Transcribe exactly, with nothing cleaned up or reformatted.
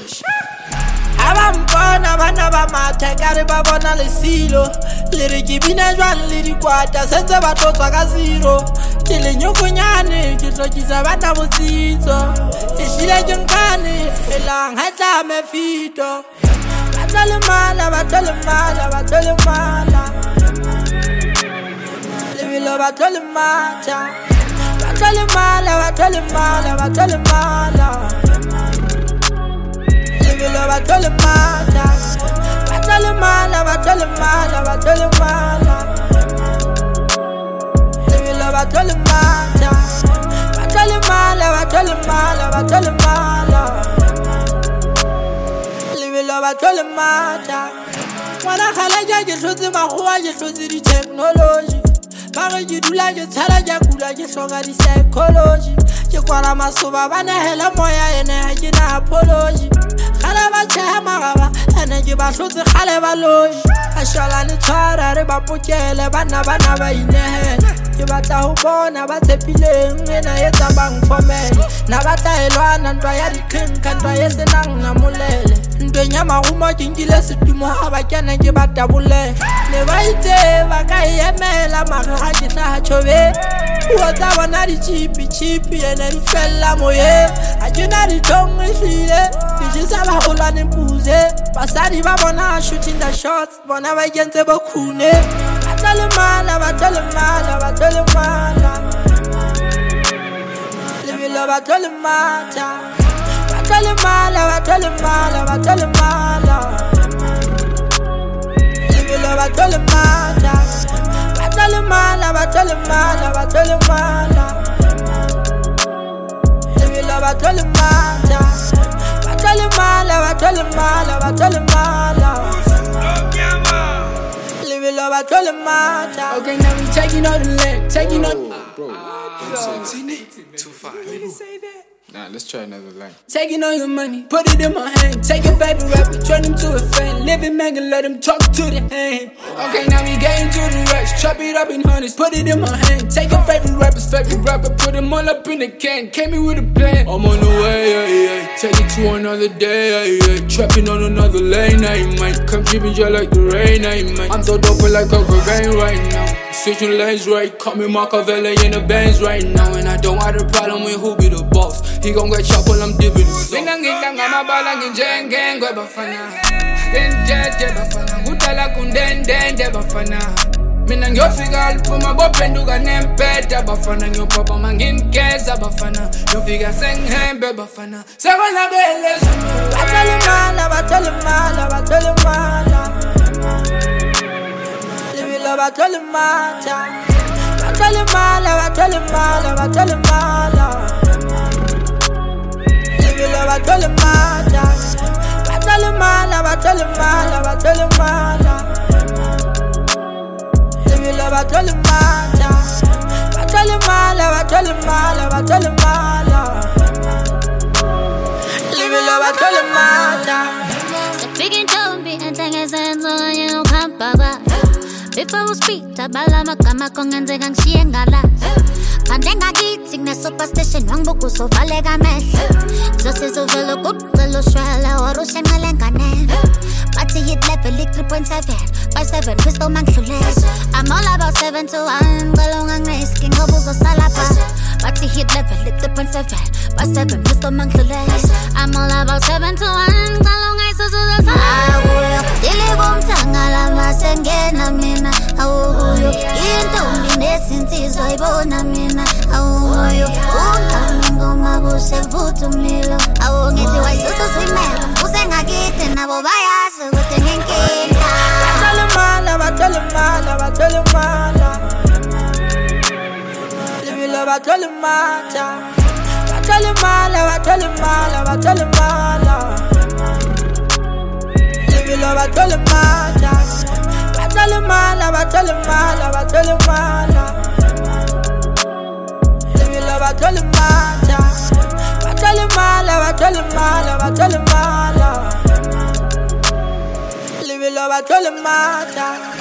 Abampona bana ba matha kare ba bona le silo le re ke bina jwang le dikwata sentse ba tlotswa ka zero ke le nyokonyane ke tlokisa bana botsitso e shile ke nkane elang ha tla me fito batla le mala batla le mala batla le mala le bilo batla le matha batla le mala batla le mala batla le mala batla le mala batla le mala batla le mala batla le mala le batla le mala batla le mala batla le mala batla le mala le batla le mala mwana khala ja ke hlotse magwa ke hlotse di technology ba re ke dula ke tshala ja kula ke hloka di psychology ke kwala masoba bana hela moya ene ha ke na apology khala ba tsha magaba ene ke ba hlotse khale ba loyi a shala ni tshwara re ba pokele bana bana ba inehela ke batla ho bona ba tshepileng ena etsa bang formele na batla elwana ntwa ya dikhenka ntwa ye senang na molele ntwenya marumo ke nkile setumo ha ba kena ke ba tabole ne ba itse ba ka emela mara ha ke tla chobe o tsa bona di chipi chipi ene di fella moye a ke na di tongue hlile ke jisa ba holane puze basadi ba bona shooting the shots bona ba kentse ba khune batla le mala batla le mala batla le mala le bilo batla le mala batla le mala batla le mala batla le mala le bilo batla le mala batla le mala batla le mala batla le mala le bilo batla le mala batla le mala batla le mala batla le mala Okay, now we taking on the leg, taking on. Bro, bro. Too far. Nah, let's try another line. Taking all your money, put it in my hand. Take your favorite rapper, turn him to a fan. Live in man and let him talk to the hand. Okay, now we getting to the rest. Chop it up in hundreds, put it in my hand. Take your favorite rapper's favorite rapper, put him all up in the can. Came in with a plan. I'm on the way, yeah, yeah. Take it to another day, yeah, yeah. Trapping on another lane, I might come keeping you like the rain, I might. I'm so dope like a cocaine right now. Switching lanes right, call me Machiavelli in the bands right now. And I don't have a problem with who be the boss. He gon' get chopped while I'm dipping the sauce. Mina ngidanga mabala nginjenge ngwe bafana. Ngenjeje bafana, ngutala kundendende bafana. Mina ngiyofika aliphuma bophenduka nempeta bafana. Ngiyopapa manginkeza bafana. Ngiyofika sengihembe bafana. Sekonakele batla le mala batla le mala batla le mala le bilo batla le mala batla le mala batla le mala batla le mala batla le mala batla le mala batla le mala batla le mala le bilo batla le mala batla le mala batla le mala batla le mala le bilo batla le mala speaking to me and things and so you can't baba before we speak tabala makama kongenzeka ngishiye ngala Kande ngakithi ne-superstation wangibuka uzovaleka amehlo Zosiza uvele ukucela ushwele or ushenqele nganeno Bathi hit level i-three point seven five seven pistol mangidlulele I'm all about seven to one ngicela ungangriski ngoba uzosala phansi Bathi hit level i-three point seven five seven pistol mangidlulele I'm all about seven to one ngicela ungayisusa uzosala Awuyo dili kumthangala masengena mina Awuyo intombi nezinsizwa ibona mina Awuyo ungami ngoma kusevutha umlilo Awu ngithi wayisusa usimela usengakithi nabo bayazi ukuthi nginkinga batla le mala batla le mala batla le mala le bilo batla le mala batla le mala batla le mala batla le mala le bilo batla le mala batla le mala batla le mala batla le mala le bilo batla le mala batla le mala batla le mala batla le mala le bilo batla le mala